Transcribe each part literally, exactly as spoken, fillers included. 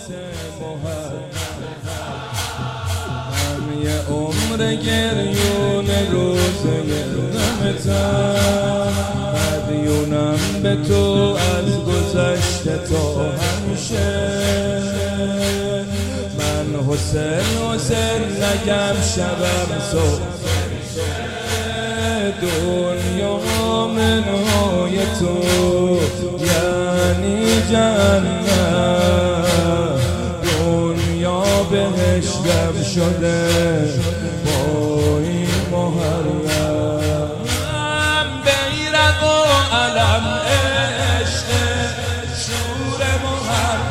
من یه عمر گریون روزه غمتم، مدیونم به تو از گذشته تا همیشه. من حسین حسین نگم شبم صبح، دنیا منهای تو یعنی جنت، دنیا بهشتم شده با این محرم. بیرق و علم عشق شور محرم،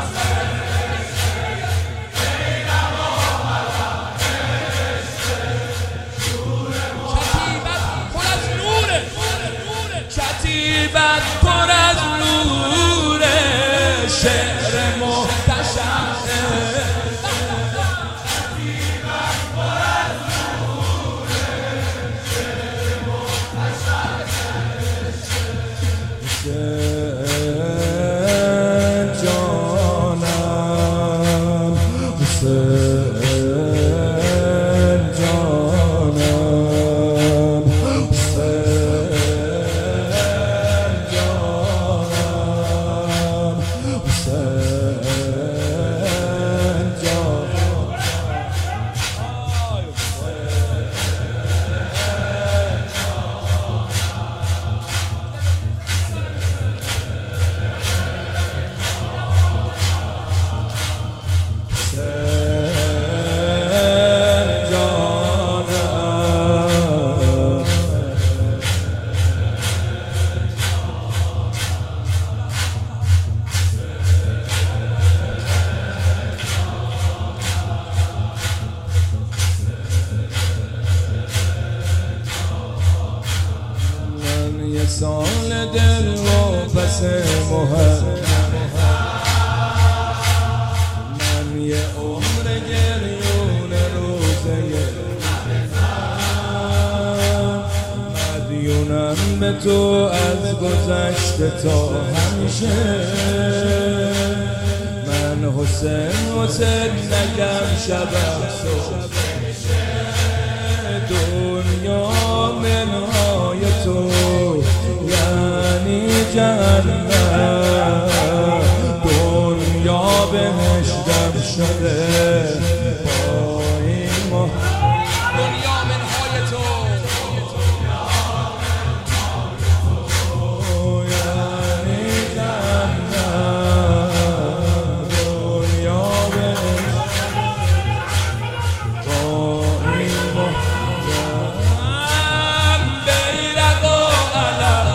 کتیبت پر از نوره، شعر محتشم، کتیبت پر از نوره، شعر محتشم. حسین جانم، حسین سال دل و پس محرم، من یه عمر گریون روزه غمتم، مدیونم به تو از گذشته تا همیشه. من حسین حسین نگم شبم صبح، دنیا منهای تو یعنی جنت، دنیا بهشتم شده با این محرم. دنیا منهای تو یعنی جنت، دنیا بهشتم با این محرم. بیرق و علم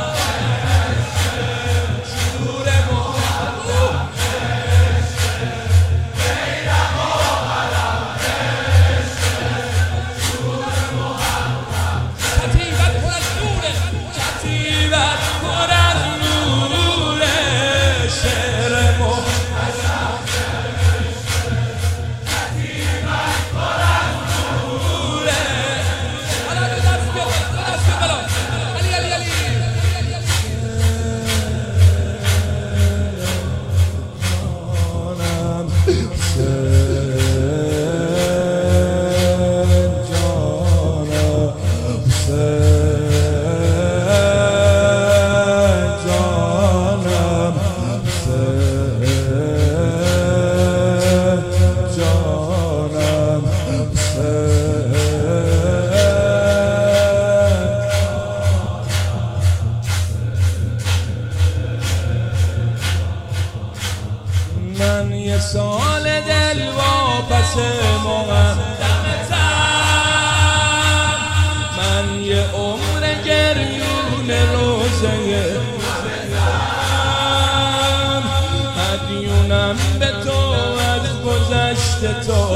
یه سال دل و پس مقدمتم، من یه عمر گریون روزه غمتم، مدیونم به تو از گذشته تا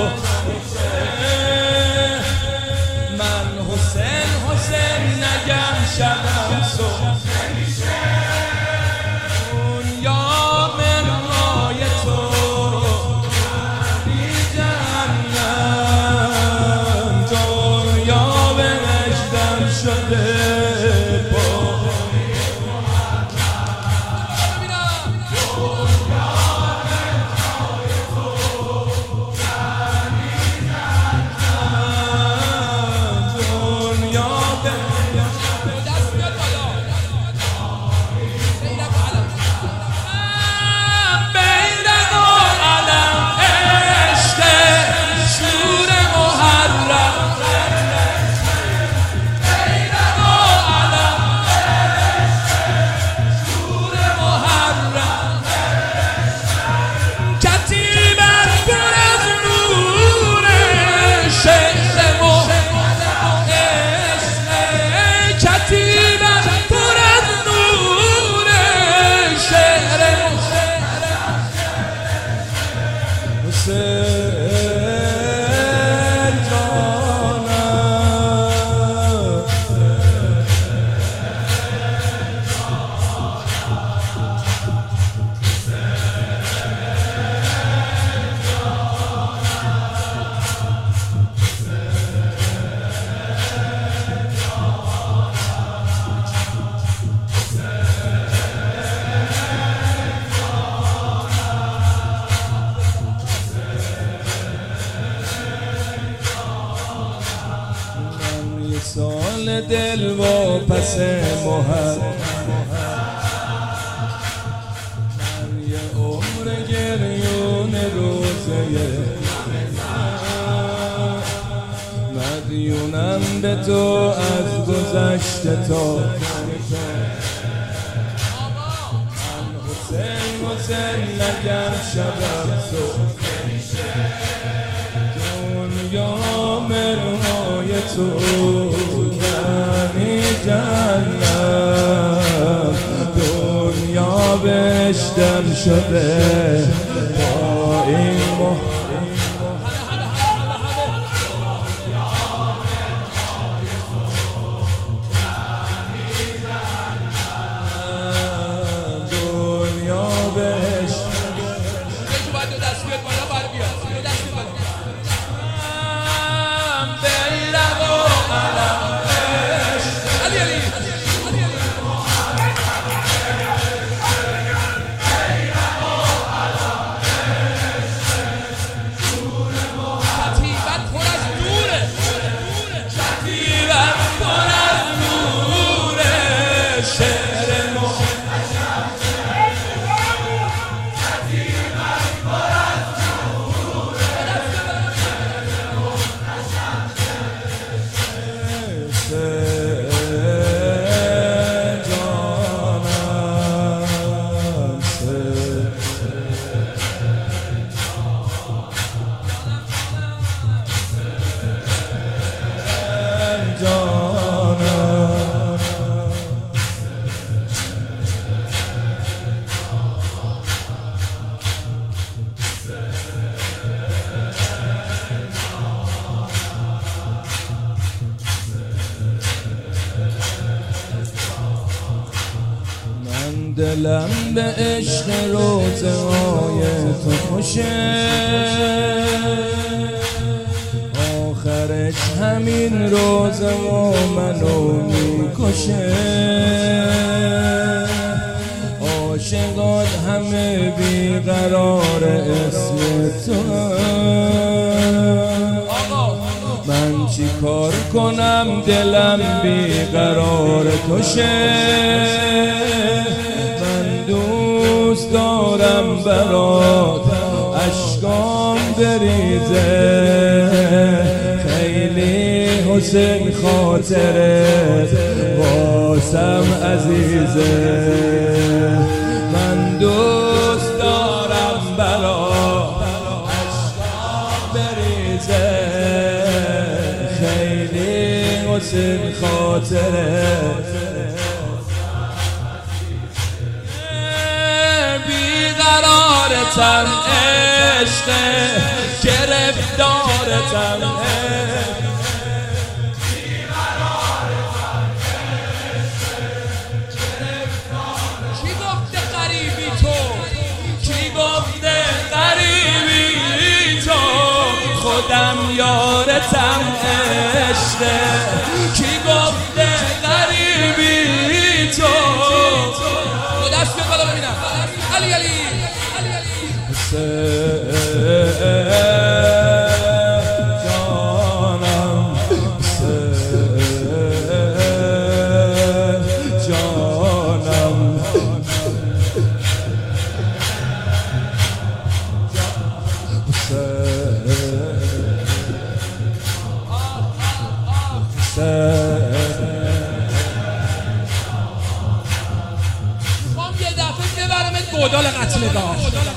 من حسین حسین نگم شبم صبح، دنیا منهای تو پس محل من یه عمر گریون روزه مدیونم به تو از گذشت تا حسین حسین نگم شبم تو دنیا مرهای تو یعنی جنت دنیا بهشتم شده با این دلم به عشق روزه های تو خوشه آخرش همین روزه و منو میکشه عاشقات همه بیقرار اسم تو من چی کار کنم دلم بیقرار توشه دوست دارم برات اشکام بریزه خیلی حسین خاطرت واسم عزیزه من دوست دارم برات اشکام بریزه خیلی حسین خاطرت بیقرارتم عشق گرفتارتم کی گفته غریبی تو کی گفته غریبی تو خودم یارتم عشق کی گفته غریبی تو دست به بالا ببینم علی علی جانم جانم گودال قتلگاه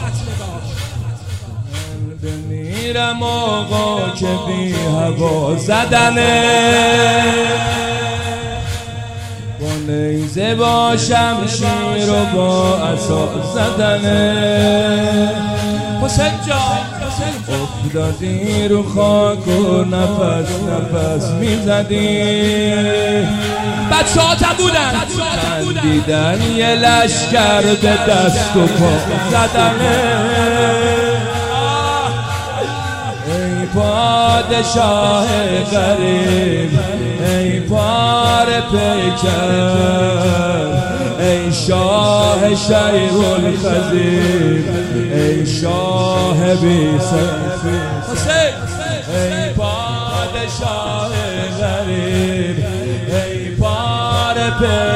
بمیرم آقا که بی هوا زدنه با نیزه با شمشیر و با عصا زدنه حسین جان افتادی رو خاک و نفس نفس میزدی بچه ها تا بودن دیدن یه لشکر به دست و پا زدنه ای پادشاه غریب ای پار پیکر ای شاه شیخ الخزیب ای شاه بی سیفی ای پادشاه غریب ای پار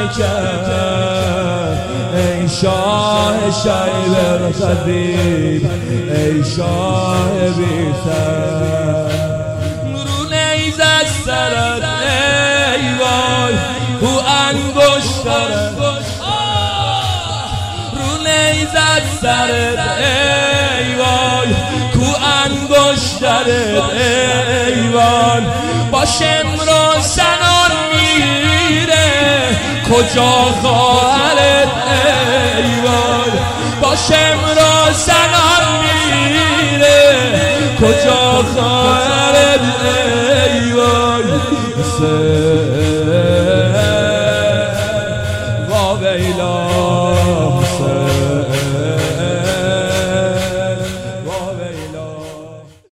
کرد. ای شاه شیبر خدیب، ای شاه بی سر، رو نیز از سرت ای وای کو انگشترت، رو نیز از سرت ای وای کو انگشترت ای وای. باش امروز سنان میره کجا خواهرت ای وای، باش امروز سنان میره کجا خواهرت ای وای.